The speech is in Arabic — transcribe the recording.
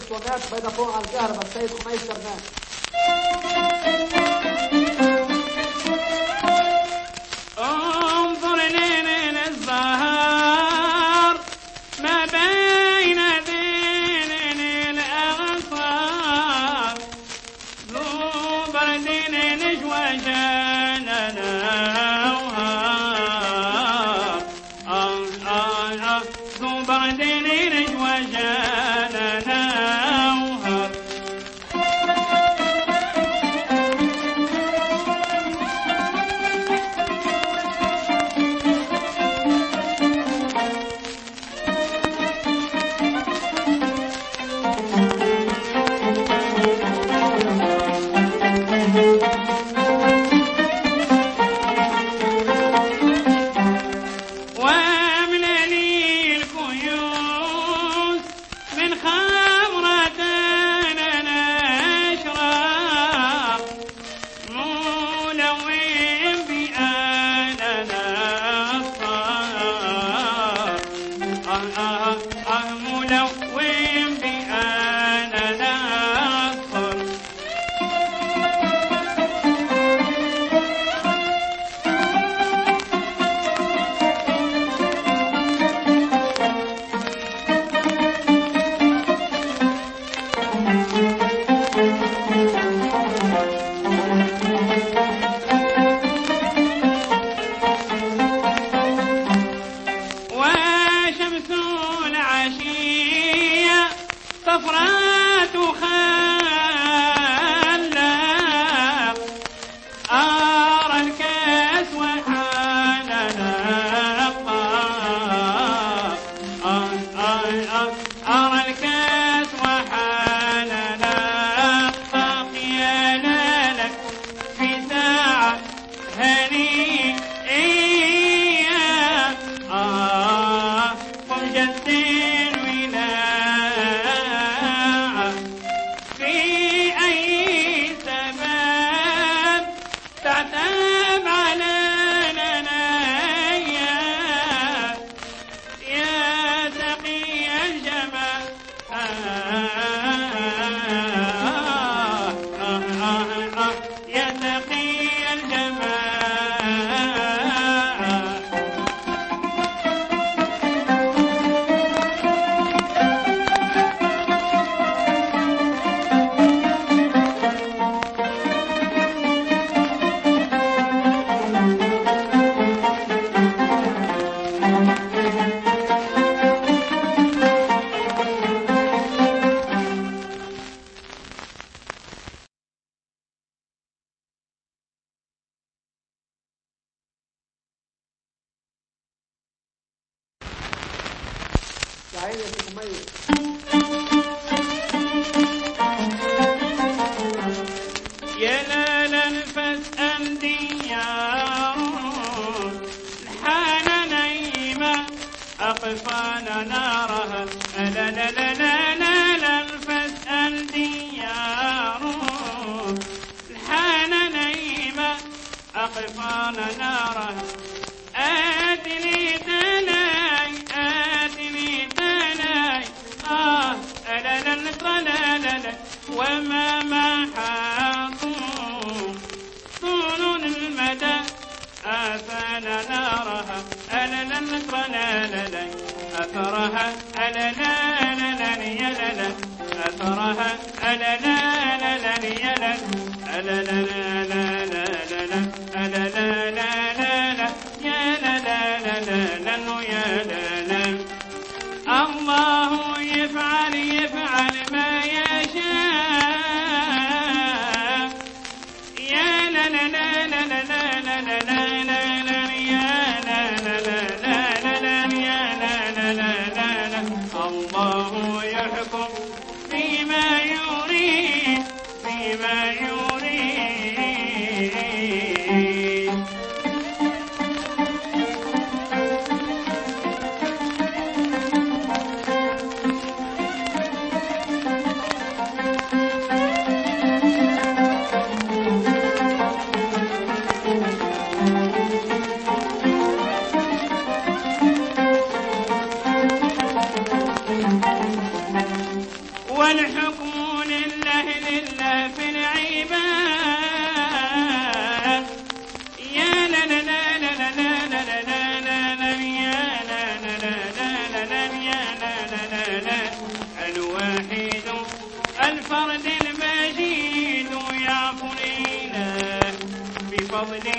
الاسطوانات بين فوق على الكهرباء السيد خميس سرنان. انظر ليل الزهر ما بين ذيل الأغصان ذو برد نجوى جاننا ذو برد نجوى جاننا صفرات خلق أرى الكاس وحالنا أرى الكاس وحالنا يا لك في ساعة هنيئة قم جدين تعتاب علينا يا تقي الجمال يا تقي الجمال يا عيني يا سيد خميس. يا لا فاسأل ديار الحان نيمة أقفال نارها لا لا لا لا لا فاسأل ديار الحان نيمة أقفال نارها آتني تلاي آتني تلاي لا لا لا لا وما محاطون طول المدى آفال نارها ألا لا لا أثرها ألا لا يا لا أثرها ألا لا يا لا ألا لا ألا لا يا لا يا لا الله يفعل ما يشاء يا لا لا لا لا لا لا لا لا لا يا لا لا لا لا لا يا لا لا لا لا الله يحكم فيما يريد فيما يريد والحكم لله في العباد. يا لا لا لا لا لا لا لا لا لا يا لا لا لا لا لا يا لا لا لا لا. الواحد الفرد المجيد يعفو لنا بفضل